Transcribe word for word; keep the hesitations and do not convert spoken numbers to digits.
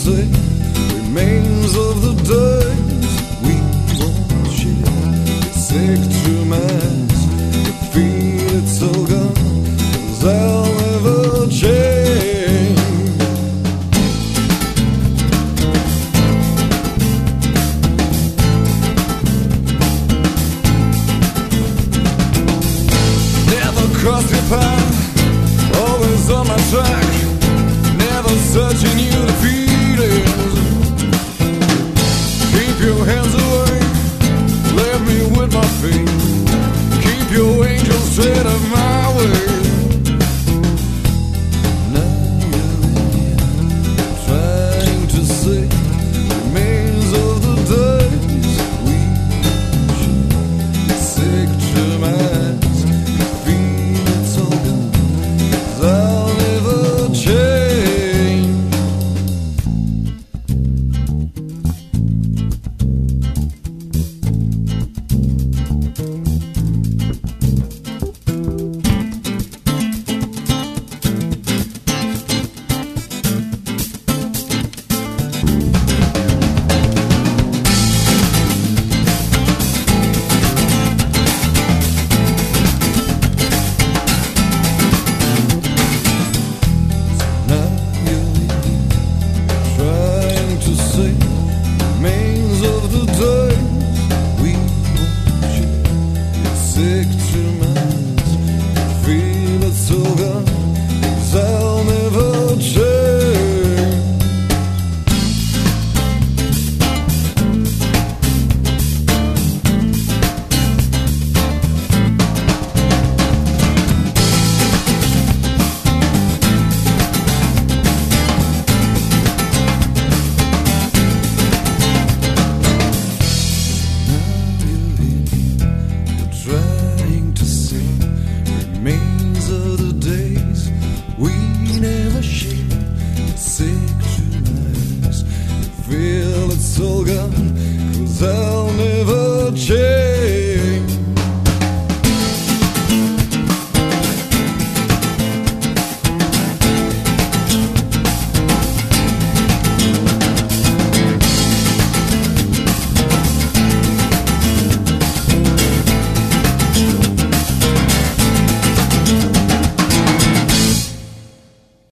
say remains of the days we won't share. It's sick to mass, you feel it's all gone, 'cause I'll never change. Never cross your path, always on my track, never searching you the feelings. Keep your hands away, leave me with my feet. Keep your angels straight of my way. Now you're here, trying to say remains of the days we shared. Sick to my eyes, feel it's all gone, 'cause I'll never change. Now you're here, trying to say remains of the days we won't share. It's sick to my eyes, feel it's all gone, 'cause I'll never change. Trying to say remains of the days we never shared. It's sick to my eyes, feel it's all gone, 'cause I'll never change.